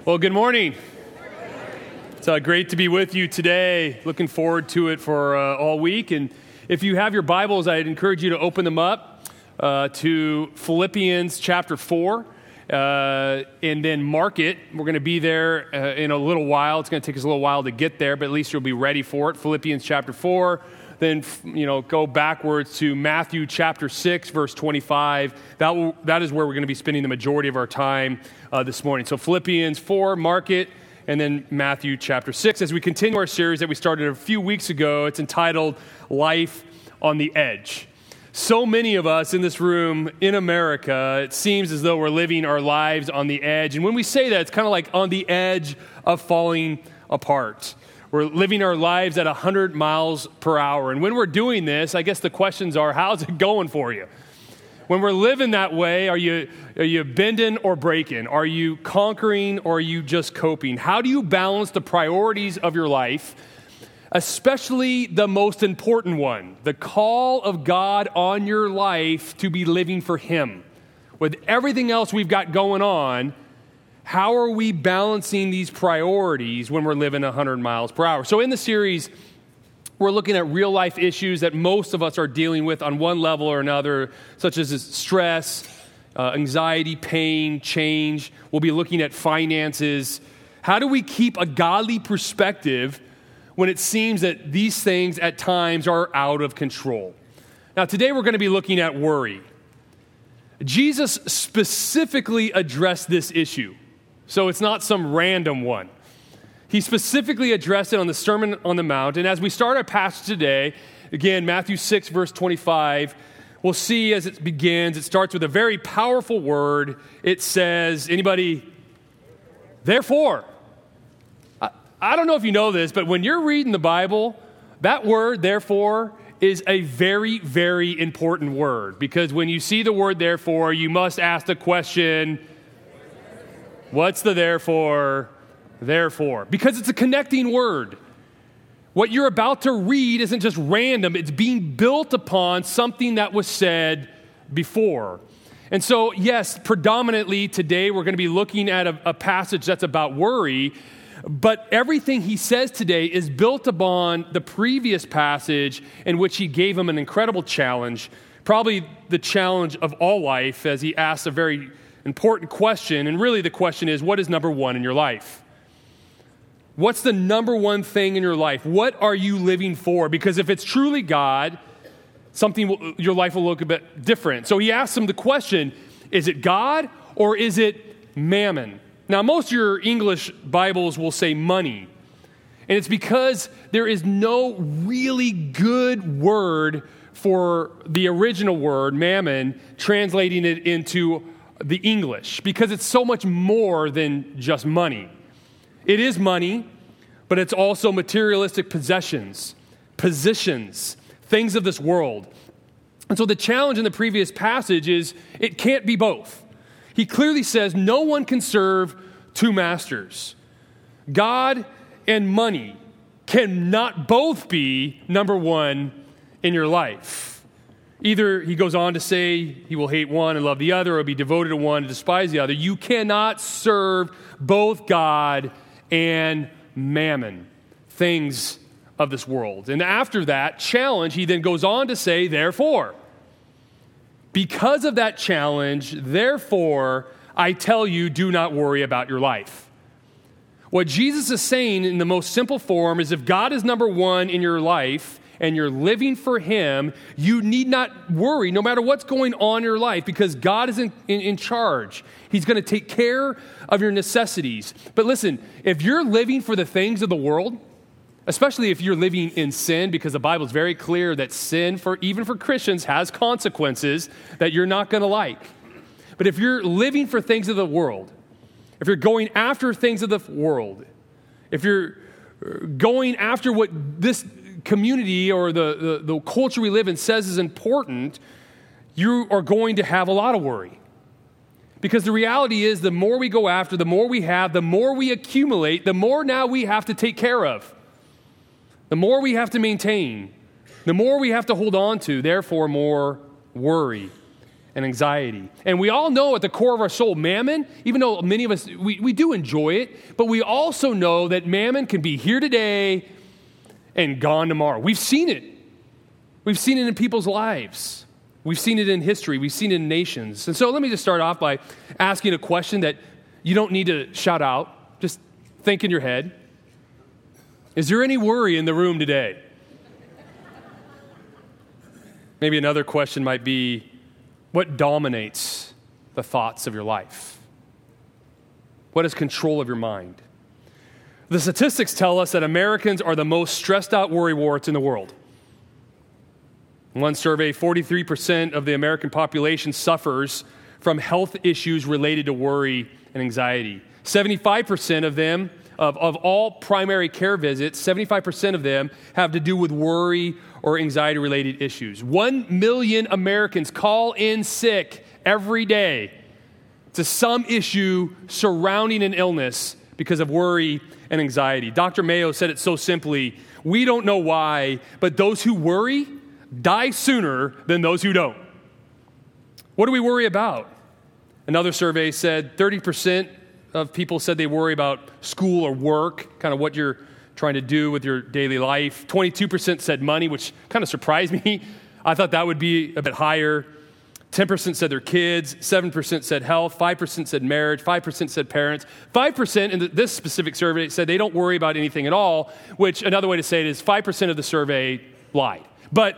Well, good morning. It's great to be with you today. Looking forward to it for all week. And if you have your Bibles, I'd encourage you to open them up to Philippians chapter 4 and then mark it. We're going to be there in a little while. It's going to take us a little while to get there, but at least you'll be ready for it. Philippians chapter 4. Then, go backwards to Matthew chapter 6, verse 25. That is where we're going to be spending the majority of our time this morning. So Philippians 4, mark it, and then Matthew chapter 6. As we continue our series that we started a few weeks ago, it's entitled Life on the Edge. So many of us in this room in America, it seems as though we're living our lives on the edge. And when we say that, it's kind of like on the edge of falling apart. We're living our lives at 100 miles per hour. And when we're doing this, I guess the questions are, how's it going for you? When we're living that way, are you bending or breaking? Are you conquering or are you just coping? How do you balance the priorities of your life, especially the most important one, the call of God on your life to be living for Him? With everything else we've got going on, how are we balancing these priorities when we're living 100 miles per hour? So in the series, we're looking at real life issues that most of us are dealing with on one level or another, such as stress, anxiety, pain, change. We'll be looking at finances. How do we keep a godly perspective when it seems that these things at times are out of control? Now, today we're going to be looking at worry. Jesus specifically addressed this issue. So it's not some random one. He specifically addressed it on the Sermon on the Mount. And as we start our passage today, again, Matthew 6, verse 25, we'll see as it begins, it starts with a very powerful word. It says, anybody? Therefore. I don't know if you know this, but when you're reading the Bible, that word, therefore, is a very, very important word. Because when you see the word therefore, you must ask the question, what's the therefore? Therefore. Because it's a connecting word. What you're about to read isn't just random. It's being built upon something that was said before. And so, yes, predominantly today we're going to be looking at a passage that's about worry. But everything he says today is built upon the previous passage in which he gave him an incredible challenge, probably the challenge of all life, as he asks a very important question. And really the question is, what is number one in your life? What's the number one thing in your life? What are you living for? Because if it's truly God, your life will look a bit different. So he asks him the question, is it God or is it mammon? Now, most of your English Bibles will say money. And it's because there is no really good word for the original word, mammon, translating it into the English, because it's so much more than just money. It is money, but it's also materialistic possessions, positions, things of this world. And so the challenge in the previous passage is it can't be both. He clearly says no one can serve two masters. God and money cannot both be number one in your life. Either, he goes on to say, he will hate one and love the other, or be devoted to one and despise the other. You cannot serve both God and mammon, things of this world. And after that challenge, he then goes on to say, therefore, because of that challenge, therefore, I tell you, do not worry about your life. What Jesus is saying in the most simple form is if God is number one in your life and you're living for Him, you need not worry no matter what's going on in your life, because God is in charge. He's going to take care of your necessities. But listen, if you're living for the things of the world, especially if you're living in sin, because the Bible is very clear that sin, even for Christians, has consequences that you're not going to like. But if you're living for things of the world, if you're going after things of the world, if you're going after what this community or the culture we live in says is important, you are going to have a lot of worry. Because the reality is the more we go after, the more we have, the more we accumulate, the more now we have to take care of. The more we have to maintain, the more we have to hold on to, therefore more worry. and anxiety. And we all know at the core of our soul, mammon, even though many of us, we do enjoy it, but we also know that mammon can be here today and gone tomorrow. We've seen it. We've seen it in people's lives. We've seen it in history. We've seen it in nations. And so let me just start off by asking a question that you don't need to shout out. Just think in your head. Is there any worry in the room today? Maybe another question might be, what dominates the thoughts of your life? What has control of your mind? The statistics tell us that Americans are the most stressed out worrywarts in the world. In one survey, 43% of the American population suffers from health issues related to worry and anxiety. 75% of them, of all primary care visits, 75% of them have to do with worry or anxiety-related issues. 1 million Americans call in sick every day to some issue surrounding an illness because of worry and anxiety. Dr. Mayo said it so simply, we don't know why, but those who worry die sooner than those who don't. What do we worry about? Another survey said 30% of people said they worry about school or work, kind of what you're trying to do with your daily life. 22% said money, which kind of surprised me. I thought that would be a bit higher. 10% said their kids, 7% said health, 5% said marriage, 5% said parents. 5% in this specific survey said they don't worry about anything at all, which another way to say it is 5% of the survey lied. But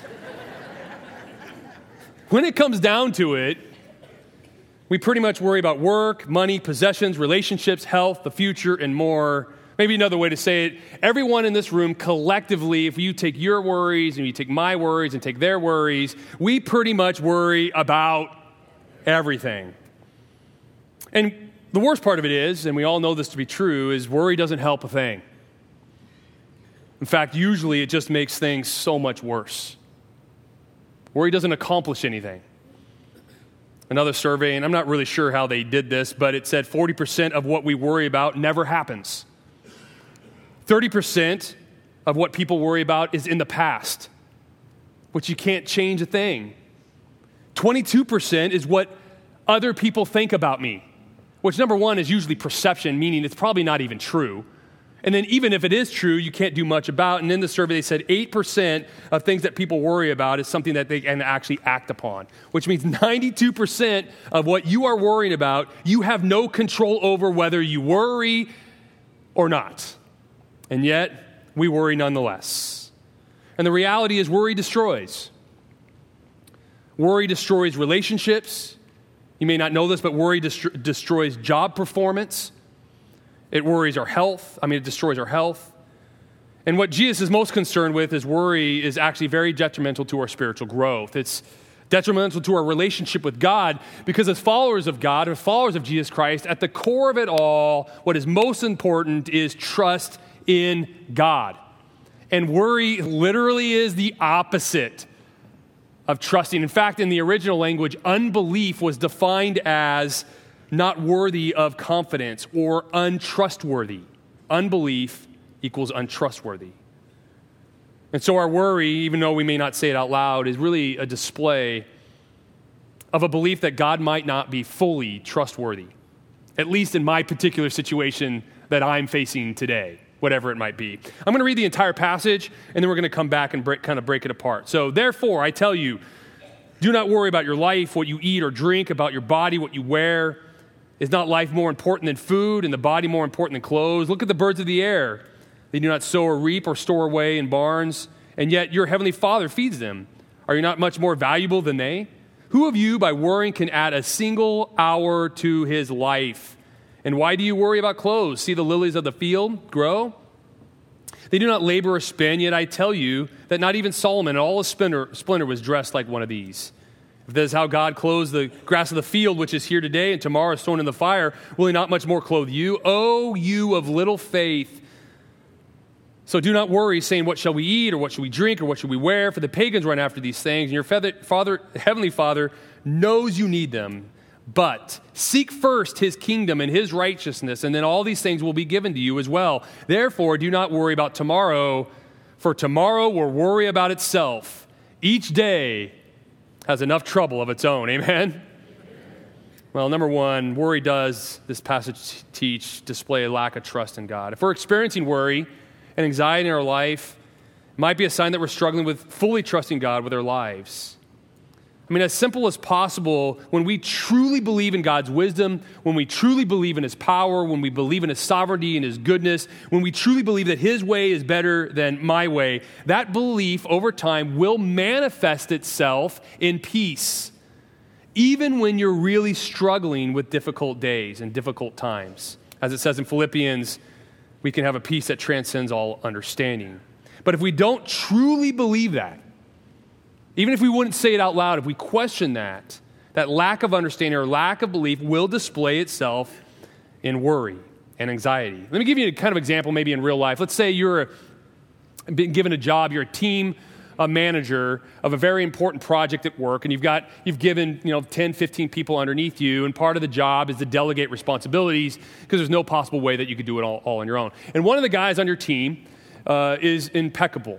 when it comes down to it, we pretty much worry about work, money, possessions, relationships, health, the future, and more. Maybe another way to say it, everyone in this room collectively, if you take your worries and you take my worries and take their worries, we pretty much worry about everything. And the worst part of it is, and we all know this to be true, is worry doesn't help a thing. In fact, usually it just makes things so much worse. Worry doesn't accomplish anything. Another survey, and I'm not really sure how they did this, but it said 40% of what we worry about never happens. 30% of what people worry about is in the past, which you can't change a thing. 22% is what other people think about me, which number one is usually perception, meaning it's probably not even true. And then even if it is true, you can't do much about. And in the survey, they said 8% of things that people worry about is something that they can actually act upon, which means 92% of what you are worrying about, you have no control over whether you worry or not. And yet, we worry nonetheless. And the reality is worry destroys. Worry destroys relationships. You may not know this, but worry destroys job performance. It worries our health. It destroys our health. And what Jesus is most concerned with is worry is actually very detrimental to our spiritual growth. It's detrimental to our relationship with God because as followers of God, as followers of Jesus Christ, at the core of it all, what is most important is trust in God. And worry literally is the opposite of trusting. In fact, in the original language, unbelief was defined as not worthy of confidence or untrustworthy. Unbelief equals untrustworthy. And so our worry, even though we may not say it out loud, is really a display of a belief that God might not be fully trustworthy, at least in my particular situation that I'm facing today, whatever it might be. I'm going to read the entire passage, and then we're going to come back and break it apart. So, therefore, I tell you, do not worry about your life, what you eat or drink, about your body, what you wear. Is not life more important than food, and the body more important than clothes? Look at the birds of the air. They do not sow or reap or store away in barns, and yet your heavenly Father feeds them. Are you not much more valuable than they? Who of you, by worrying, can add a single hour to his life? And why do you worry about clothes? See the lilies of the field grow? They do not labor or spin, yet I tell you that not even Solomon in all his splendor was dressed like one of these. If that is how God clothes the grass of the field, which is here today and tomorrow is thrown in the fire, will he not much more clothe you? O you of little faith. So do not worry, saying, what shall we eat, or what shall we drink, or what shall we wear? For the pagans run after these things, and your heavenly Father knows you need them. But seek first his kingdom and his righteousness, and then all these things will be given to you as well. Therefore, do not worry about tomorrow, for tomorrow will worry about itself. Each day has enough trouble of its own. Amen? Well, number one, worry does, this passage teach, display a lack of trust in God. If we're experiencing worry and anxiety in our life, it might be a sign that we're struggling with fully trusting God with our lives. I mean, as simple as possible, when we truly believe in God's wisdom, when we truly believe in His power, when we believe in His sovereignty and His goodness, when we truly believe that His way is better than my way, that belief over time will manifest itself in peace, even when you're really struggling with difficult days and difficult times. As it says in Philippians, we can have a peace that transcends all understanding. But if we don't truly believe that, even if we wouldn't say it out loud, if we question that lack of understanding or lack of belief will display itself in worry and anxiety. Let me give you a kind of example maybe in real life. Let's say you're been given a job, you're a team manager of a very important project at work, and you've given 10, 15 people underneath you, and part of the job is to delegate responsibilities because there's no possible way that you could do it all on your own. And one of the guys on your team is impeccable,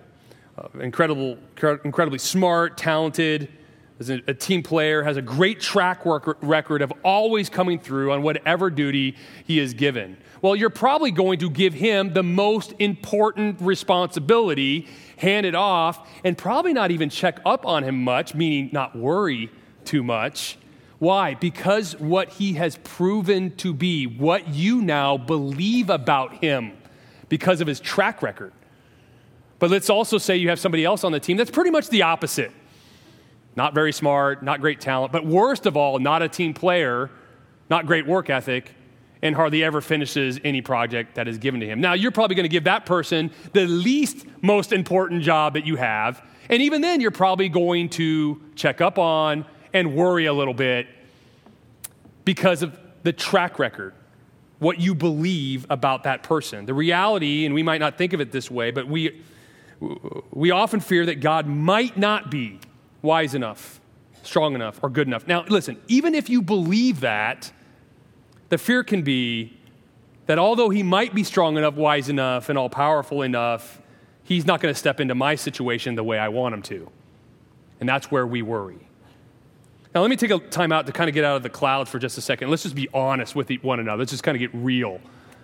incredibly smart, talented, is a team player, has a great track record of always coming through on whatever duty he is given. Well, you're probably going to give him the most important responsibility, hand it off, and probably not even check up on him much, meaning not worry too much. Why? Because what he has proven to be, what you now believe about him because of his track record. But let's also say you have somebody else on the team that's pretty much the opposite. Not very smart, not great talent, but worst of all, not a team player, not great work ethic, and hardly ever finishes any project that is given to him. Now, you're probably going to give that person the least most important job that you have, and even then, you're probably going to check up on and worry a little bit because of the track record, what you believe about that person. The reality, and we might not think of it this way, but we often fear that God might not be wise enough, strong enough, or good enough. Now, listen, even if you believe that, the fear can be that although he might be strong enough, wise enough, and all-powerful enough, he's not going to step into my situation the way I want him to. And that's where we worry. Now, let me take a time out to kind of get out of the clouds for just a second. Let's just be honest with one another. Let's just kind of get real.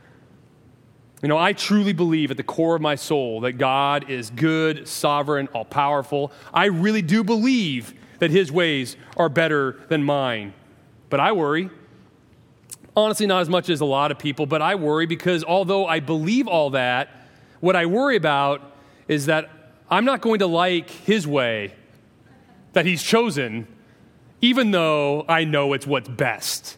I truly believe at the core of my soul that God is good, sovereign, all-powerful. I really do believe that his ways are better than mine. But I worry. Honestly, not as much as a lot of people, but I worry because although I believe all that, what I worry about is that I'm not going to like his way that he's chosen, even though I know it's what's best.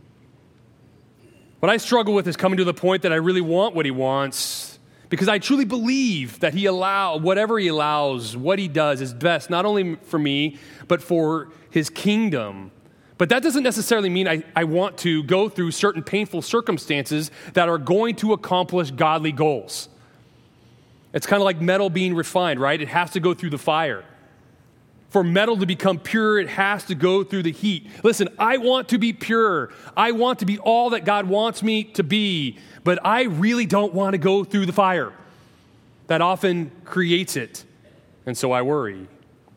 What I struggle with is coming to the point that I really want what he wants because I truly believe that whatever he allows, what he does is best, not only for me, but for his kingdom. But that doesn't necessarily mean I want to go through certain painful circumstances that are going to accomplish godly goals. It's kind of like metal being refined, right? It has to go through the fire. For metal to become pure, it has to go through the heat. Listen, I want to be pure. I want to be all that God wants me to be, but I really don't want to go through the fire. That often creates it, and so I worry.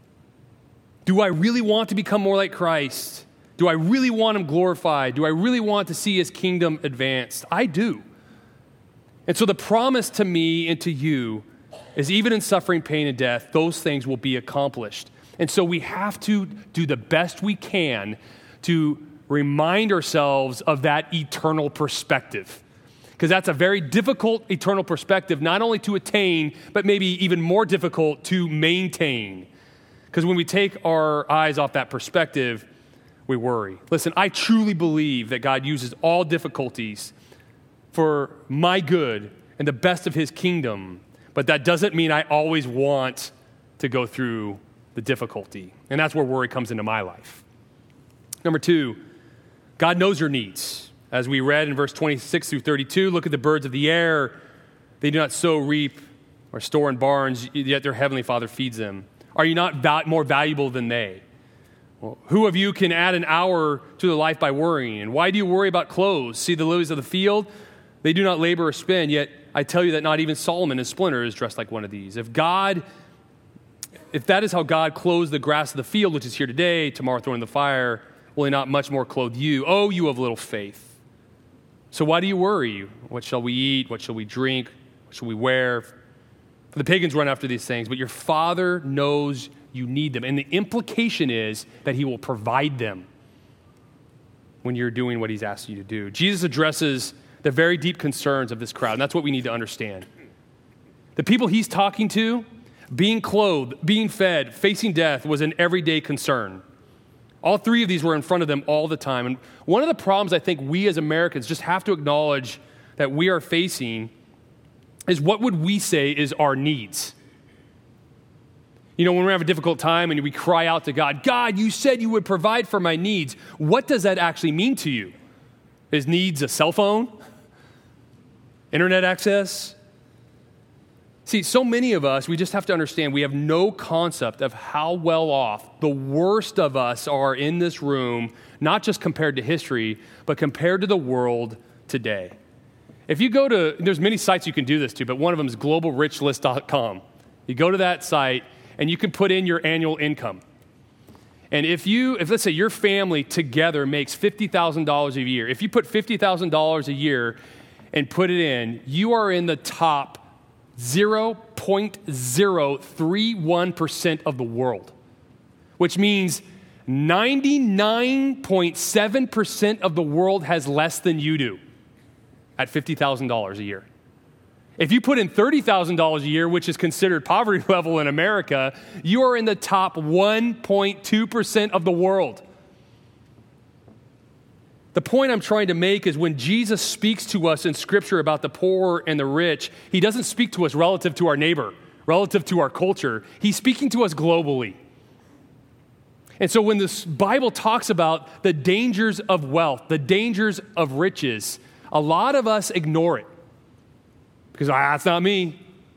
Do I really want to become more like Christ? Do I really want him glorified? Do I really want to see his kingdom advanced? I do. And so the promise to me and to you is even in suffering, pain, and death, those things will be accomplished. And so we have to do the best we can to remind ourselves of that eternal perspective. Because that's a very difficult eternal perspective, not only to attain, but maybe even more difficult to maintain. Because when we take our eyes off that perspective, we worry. Listen, I truly believe that God uses all difficulties for my good and the best of his kingdom, but that doesn't mean I always want to go through the difficulty. And that's where worry comes into my life. Number two, God knows your needs. As we read in verse 26 through 32, look at the birds of the air. They do not sow, reap, or store in barns, yet their heavenly Father feeds them. Are you not more valuable than they? Well, who of you can add an hour to their life by worrying? And why do you worry about clothes? See the lilies of the field? They do not labor or spin, yet I tell you that not even Solomon in splendor is dressed like one of these. If God If that is how God clothes the grass of the field, which is here today, tomorrow thrown in the fire, will he not much more clothe you? Oh, you of little faith. So why do you worry? What shall we eat? What shall we drink? What shall we wear? For the pagans run after these things, but your Father knows you need them. And the implication is that he will provide them when you're doing what he's asked you to do. Jesus addresses the very deep concerns of this crowd, and that's what we need to understand. The people he's talking to, being clothed, being fed, facing death was an everyday concern. All three of these were in front of them all the time. And one of the problems I think we as Americans just have to acknowledge that we are facing is what would we say is our needs? You know, when we have a difficult time and we cry out to God, God, you said you would provide for my needs. What does that actually mean to you? Is needs a cell phone? Internet access? See, so many of us, we just have to understand we have no concept of how well off the worst of us are in this room, not just compared to history, but compared to the world today. If you go to, there's many sites you can do this to, but one of them is globalrichlist.com. You go to that site and you can put in your annual income. And if let's say your family together makes $50,000 a year, if you put $50,000 a year and put it in, you are in the top 0.031% of the world, which means 99.7% of the world has less than you do at $50,000 a year. If you put in $30,000 a year, which is considered poverty level in America, you are in the top 1.2% of the world. The point I'm trying to make is when Jesus speaks to us in Scripture about the poor and the rich, he doesn't speak to us relative to our neighbor, relative to our culture. He's speaking to us globally. And so when this Bible talks about the dangers of wealth, the dangers of riches, a lot of us ignore it because that's not me.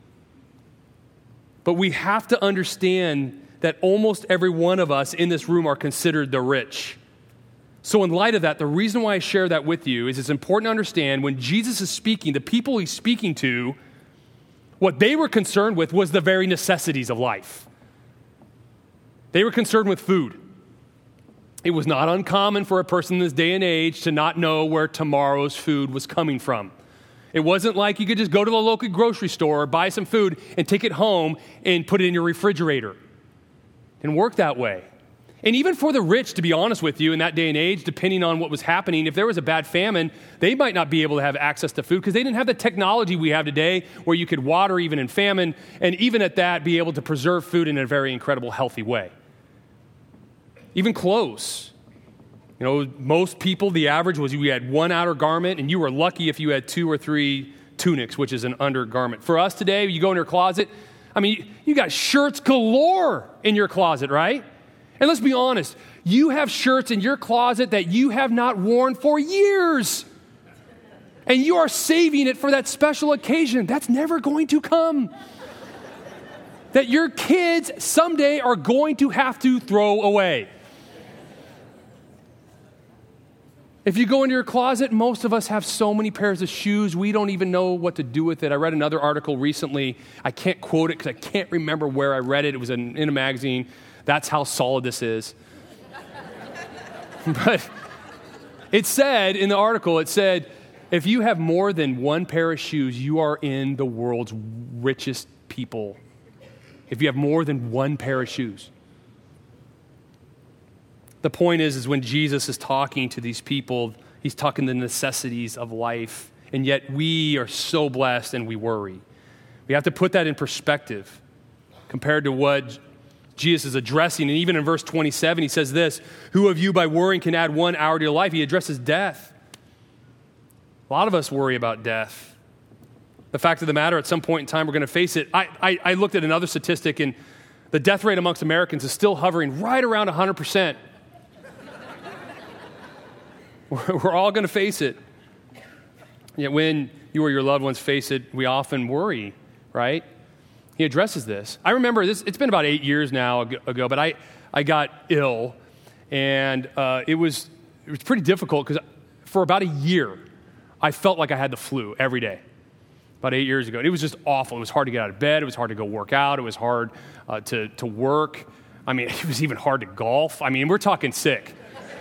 But we have to understand that almost every one of us in this room are considered the rich. So in light of that, the reason why I share that with you is it's important to understand when Jesus is speaking, the people he's speaking to, what they were concerned with was the very necessities of life. They were concerned with food. It was not uncommon for a person in this day and age to not know where tomorrow's food was coming from. It wasn't like you could just go to the local grocery store, buy some food, and take it home and put it in your refrigerator. It didn't work that way. And even for the rich, to be honest with you, in that day and age, depending on what was happening, if there was a bad famine, they might not be able to have access to food because they didn't have the technology we have today where you could water even in famine, and even at that, be able to preserve food in a very incredible, healthy way. Even clothes. You know, most people, the average was you had one outer garment, and you were lucky if you had 2 or 3 tunics, which is an undergarment. For us today, you go in your closet, I mean, you got shirts galore in your closet, right? And let's be honest, you have shirts in your closet that you have not worn for years. And you are saving it for that special occasion. That's never going to come. That your kids someday are going to have to throw away. If you go into your closet, most of us have so many pairs of shoes, we don't even know what to do with it. I read another article recently. I can't quote it because I can't remember where I read it. It was in a magazine. That's how solid this is. But it said, in the article, it said, if you have more than one pair of shoes, you are in the world's richest people. If you have more than one pair of shoes. The point is when Jesus is talking to these people, he's talking the necessities of life. And yet we are so blessed and we worry. We have to put that in perspective compared to what Jesus is addressing. And even in verse 27, he says this, who of you by worrying can add 1 hour to your life? He addresses death. A lot of us worry about death. The fact of the matter, at some point in time, we're going to face it. I looked at another statistic, and the death rate amongst Americans is still hovering right around 100%. We're all going to face it. Yet when you or your loved ones face it, we often worry, right? He addresses this. I remember this, it's been about 8 years now ago, but I got ill, and it was pretty difficult because for about a year, I felt like I had the flu every day. about 8 years ago. And it was just awful. It was hard to get out of bed. It was hard to go work out. It was hard to work. I mean, it was even hard to golf. I mean, we're talking sick.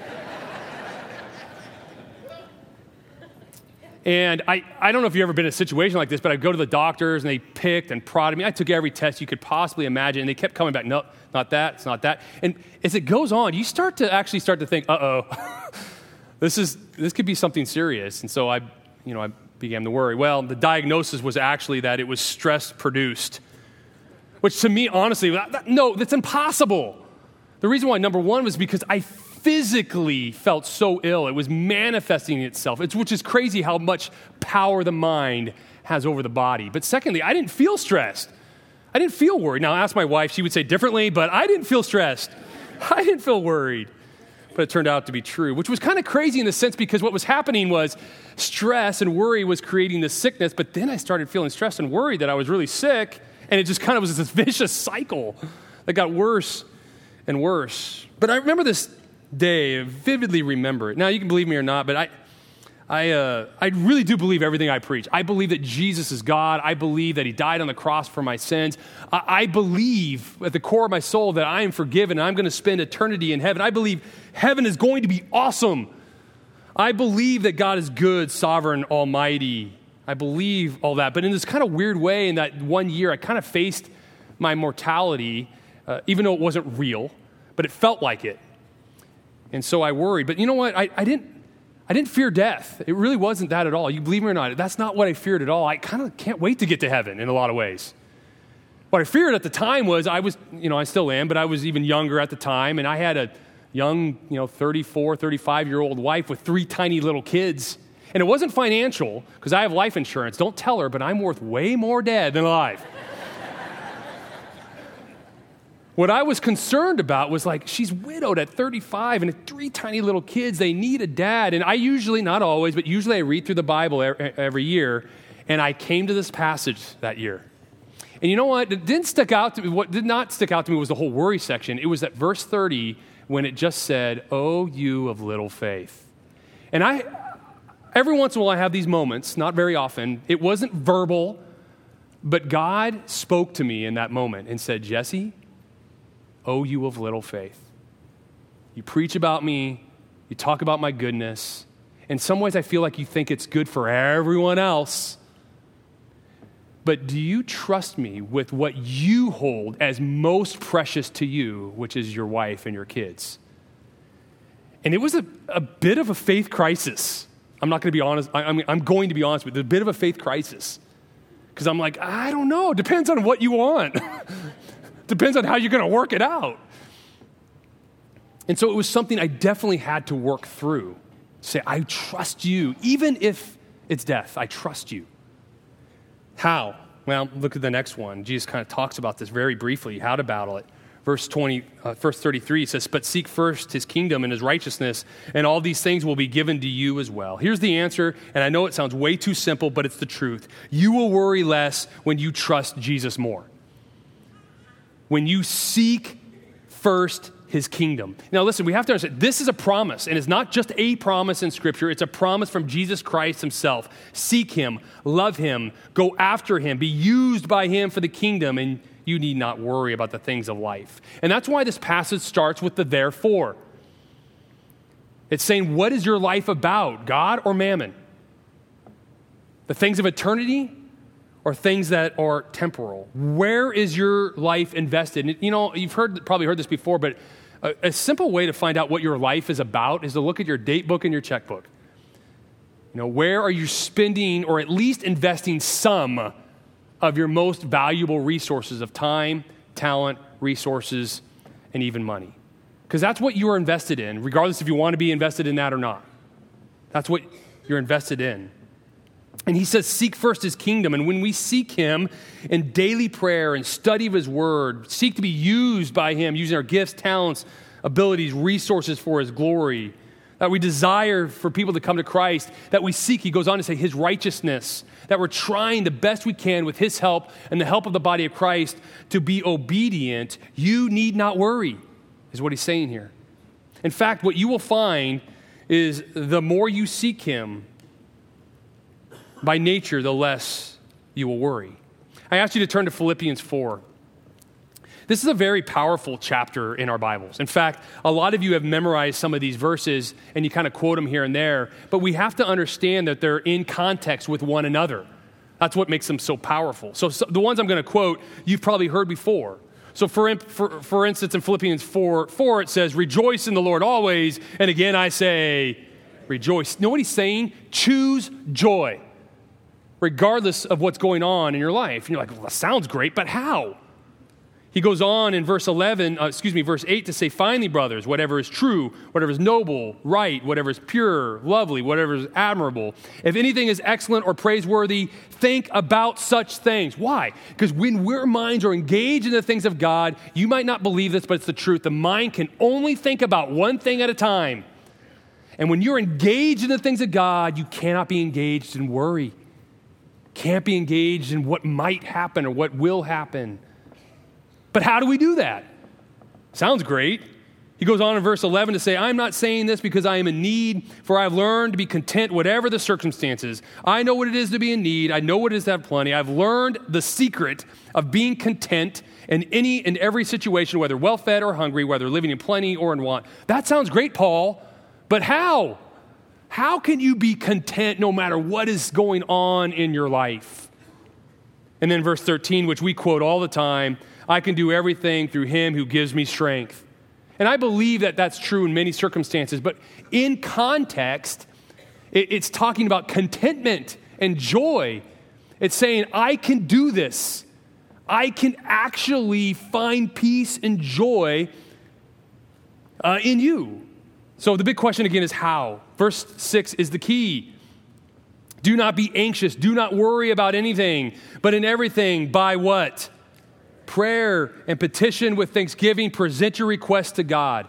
And I don't know if you've ever been in a situation like this, but I'd go to the doctors and they picked and prodded me. I took every test you could possibly imagine, and they kept coming back, no, not that, it's not that. And as it goes on, you start to think, this could be something serious. And so I began to worry. Well, the diagnosis was actually that it was stress-produced, which to me, honestly, no, that's impossible. The reason why, number one, was because I physically felt so ill. It was manifesting itself, which is crazy how much power the mind has over the body. But secondly, I didn't feel stressed. I didn't feel worried. Now, ask my wife, she would say differently, but I didn't feel stressed. I didn't feel worried. But it turned out to be true, which was kind of crazy in the sense because what was happening was stress and worry was creating this sickness, but then I started feeling stressed and worried that I was really sick, and it just kind of was this vicious cycle that got worse and worse. But I remember this day, I vividly remember it. Now, you can believe me or not, but I really do believe everything I preach. I believe that Jesus is God. I believe that he died on the cross for my sins. I believe at the core of my soul that I am forgiven and I'm going to spend eternity in heaven. I believe heaven is going to be awesome. I believe that God is good, sovereign, almighty. I believe all that. But in this kind of weird way, in that 1 year, I kind of faced my mortality, even though it wasn't real, but it felt like it. And so I worried. But you know what? I didn't fear death. It really wasn't that at all. You believe me or not, that's not what I feared at all. I kind of can't wait to get to heaven in a lot of ways. What I feared at the time was I still am, but I was even younger at the time, and I had a young, 34, 35-year-old wife with 3 tiny little kids. And it wasn't financial, because I have life insurance. Don't tell her, but I'm worth way more dead than alive. What I was concerned about was she's widowed at 35 and 3 tiny little kids. They need a dad. And I usually, not always, but usually I read through the Bible every year. And I came to this passage that year. And you know what? What did not stick out to me was the whole worry section. It was at verse 30 when it just said, "Oh, you of little faith." And every once in a while I have these moments, not very often. It wasn't verbal, but God spoke to me in that moment and said, "Jesse, oh, you of little faith. You preach about me, you talk about my goodness. In some ways, I feel like you think it's good for everyone else. But do you trust me with what you hold as most precious to you, which is your wife and your kids?" And it was a bit of a faith crisis. I'm not going to be honest. I'm going to be honest with you. A bit of a faith crisis. Because I'm like, I don't know. Depends on what you want. Depends on how you're going to work it out. And so it was something I definitely had to work through. Say, I trust you. Even if it's death, I trust you. How? Well, look at the next one. Jesus kind of talks about this very briefly, how to battle it. Verse 33 says, "But seek first his kingdom and his righteousness, and all these things will be given to you as well." Here's the answer, and I know it sounds way too simple, but it's the truth. You will worry less when you trust Jesus more. When you seek first his kingdom. Now listen, we have to understand, this is a promise, and it's not just a promise in Scripture, it's a promise from Jesus Christ himself. Seek him, love him, go after him, be used by him for the kingdom, and you need not worry about the things of life. And that's why this passage starts with the therefore. It's saying, what is your life about, God or mammon? The things of eternity or things that are temporal? Where is your life invested? And, you've probably heard this before, but a simple way to find out what your life is about is to look at your date book and your checkbook. Where are you spending or at least investing some of your most valuable resources of time, talent, resources, and even money? Because that's what you are invested in, regardless if you want to be invested in that or not. That's what you're invested in. And he says, seek first his kingdom. And when we seek him in daily prayer and study of his word, seek to be used by him, using our gifts, talents, abilities, resources for his glory, that we desire for people to come to Christ, that we seek, he goes on to say, his righteousness, that we're trying the best we can with his help and the help of the body of Christ to be obedient, you need not worry, is what he's saying here. In fact, what you will find is the more you seek him, by nature, the less you will worry. I ask you to turn to Philippians 4. This is a very powerful chapter in our Bibles. In fact, a lot of you have memorized some of these verses and you kind of quote them here and there, but we have to understand that they're in context with one another. That's what makes them so powerful. So the ones I'm going to quote, you've probably heard before. So for instance, in Philippians 4, it says, rejoice in the Lord always. And again, I say, rejoice. You know what he's saying? Choose joy, regardless of what's going on in your life. And you're like, well, that sounds great, but how? He goes on in verse 8 to say, finally, brothers, whatever is true, whatever is noble, right, whatever is pure, lovely, whatever is admirable, if anything is excellent or praiseworthy, think about such things. Why? Because when our minds are engaged in the things of God, you might not believe this, but it's the truth. The mind can only think about one thing at a time. And when you're engaged in the things of God, you cannot be engaged in worry. Can't be engaged in what might happen or what will happen. But how do we do that? Sounds great. He goes on in verse 11 to say, I'm not saying this because I am in need, for I have learned to be content whatever the circumstances. I know what it is to be in need. I know what it is to have plenty. I've learned the secret of being content in any and every situation, whether well-fed or hungry, whether living in plenty or in want. That sounds great, Paul, but how? How can you be content no matter what is going on in your life? And then verse 13, which we quote all the time, I can do everything through him who gives me strength. And I believe that that's true in many circumstances, but in context, it's talking about contentment and joy. It's saying, I can do this. I can actually find peace and joy in you. So the big question again is how? Verse 6 is the key. Do not be anxious. Do not worry about anything, but in everything, by what? Prayer and petition with thanksgiving, present your requests to God.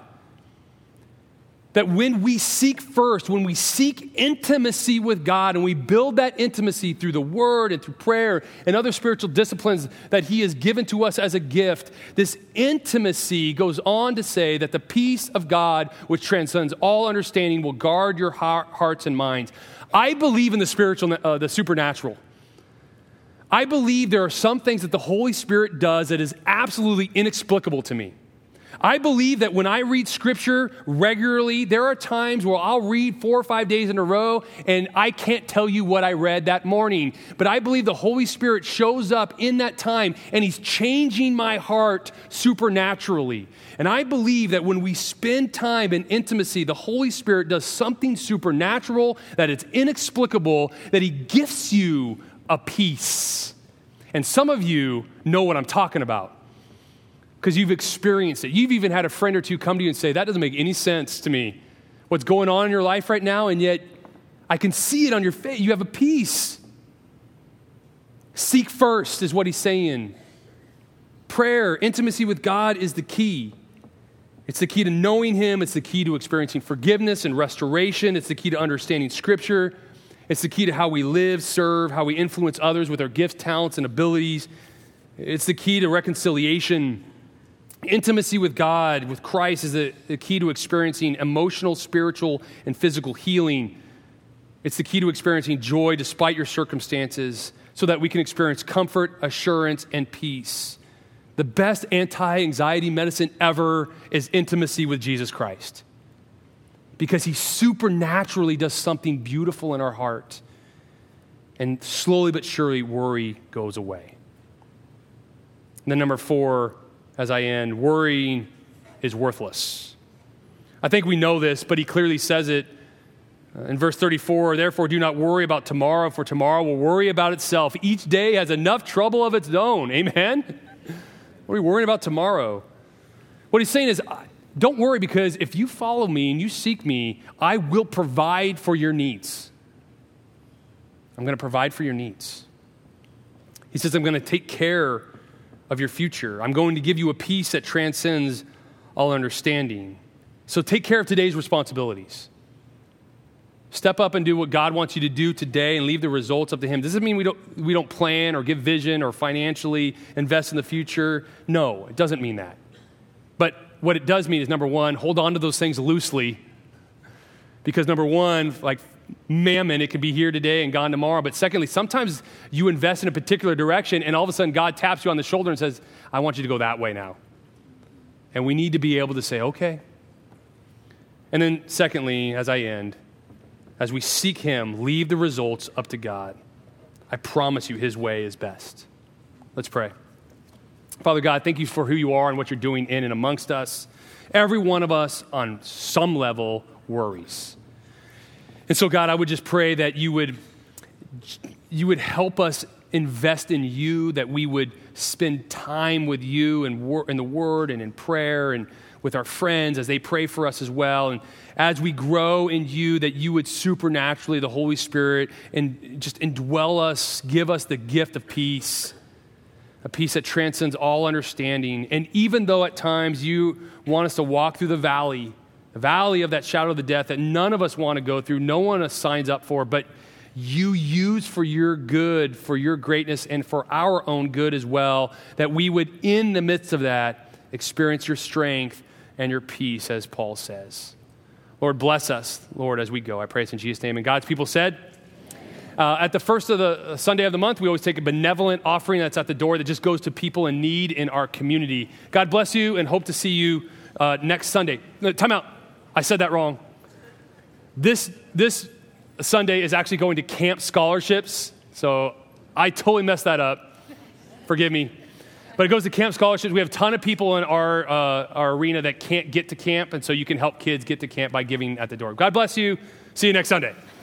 That when we seek first, when we seek intimacy with God and we build that intimacy through the word and through prayer and other spiritual disciplines that he has given to us as a gift, this intimacy goes on to say that the peace of God, which transcends all understanding, will guard your hearts and minds. I believe in the supernatural. I believe there are some things that the Holy Spirit does that is absolutely inexplicable to me. I believe that when I read Scripture regularly, there are times where I'll read 4 or 5 days in a row and I can't tell you what I read that morning. But I believe the Holy Spirit shows up in that time and he's changing my heart supernaturally. And I believe that when we spend time in intimacy, the Holy Spirit does something supernatural, that it's inexplicable, that he gifts you a peace. And some of you know what I'm talking about because you've experienced it. You've even had a friend or two come to you and say, that doesn't make any sense to me. What's going on in your life right now, and yet I can see it on your face. You have a peace. Seek first is what he's saying. Prayer, intimacy with God is the key. It's the key to knowing him. It's the key to experiencing forgiveness and restoration. It's the key to understanding Scripture. It's the key to how we live, serve, how we influence others with our gifts, talents, and abilities. It's the key to reconciliation. Intimacy with God, with Christ, is the key to experiencing emotional, spiritual, and physical healing. It's the key to experiencing joy despite your circumstances so that we can experience comfort, assurance, and peace. The best anti-anxiety medicine ever is intimacy with Jesus Christ, because he supernaturally does something beautiful in our heart. And slowly but surely, worry goes away. And then number 4, as I end, worrying is worthless. I think we know this, but he clearly says it in verse 34, therefore do not worry about tomorrow, for tomorrow will worry about itself. Each day has enough trouble of its own. Amen? What are we worrying about tomorrow? What he's saying is, don't worry, because if you follow me and you seek me, I will provide for your needs. I'm going to provide for your needs. He says, I'm going to take care of your future. I'm going to give you a peace that transcends all understanding. So take care of today's responsibilities. Step up and do what God wants you to do today and leave the results up to him. Does it mean we don't plan or give vision or financially invest in the future? No, it doesn't mean that. But what it does mean is, number 1, hold on to those things loosely. Because number 1, like mammon. It can be here today and gone tomorrow. But secondly, sometimes you invest in a particular direction and all of a sudden God taps you on the shoulder and says, I want you to go that way now. And we need to be able to say, okay. And then secondly, as I end, as we seek him, leave the results up to God. I promise you his way is best. Let's pray. Father God, thank you for who you are and what you're doing in and amongst us. Every one of us on some level worries. And so God, I would just pray that you would help us invest in you, that we would spend time with you and in the word and in prayer and with our friends as they pray for us as well. And as we grow in you, that you would supernaturally, the Holy Spirit, and just indwell us, give us the gift of peace, a peace that transcends all understanding. And even though at times you want us to walk through the valley of that shadow of the death that none of us want to go through, no one signs up for, but you use for your good, for your greatness, and for our own good as well, that we would, in the midst of that, experience your strength and your peace, as Paul says. Lord, bless us, Lord, as we go. I pray this in Jesus' name. And God's people said, at the first of the Sunday of the month, we always take a benevolent offering that's at the door that just goes to people in need in our community. God bless you and hope to see you next Sunday. No, time out. I said that wrong. This Sunday is actually going to Camp Scholarships, so I totally messed that up. Forgive me. But it goes to Camp Scholarships. We have a ton of people in our arena that can't get to camp, and so you can help kids get to camp by giving at the door. God bless you. See you next Sunday.